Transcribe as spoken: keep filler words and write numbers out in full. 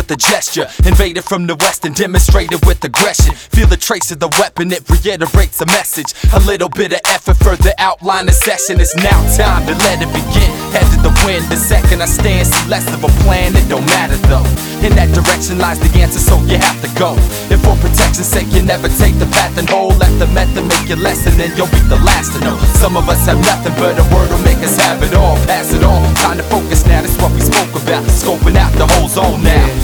with a gesture, invaded from the west and demonstrated with aggression. Feel the trace of the weapon, it reiterates a message. A little bit of effort further outline the session. It's now time to let it begin. Head to the wind, the second I stand, see less of a plan, it don't matter though. In that direction lies the answer, so you have to go. If for protection's sake you never take the path and hold, let the method make your lesson, then you'll be the last to know. Some of us have nothing but a word will make us have it all. Pass it on, time to focus now, that's what we spoke about. Scoping out the whole zone now.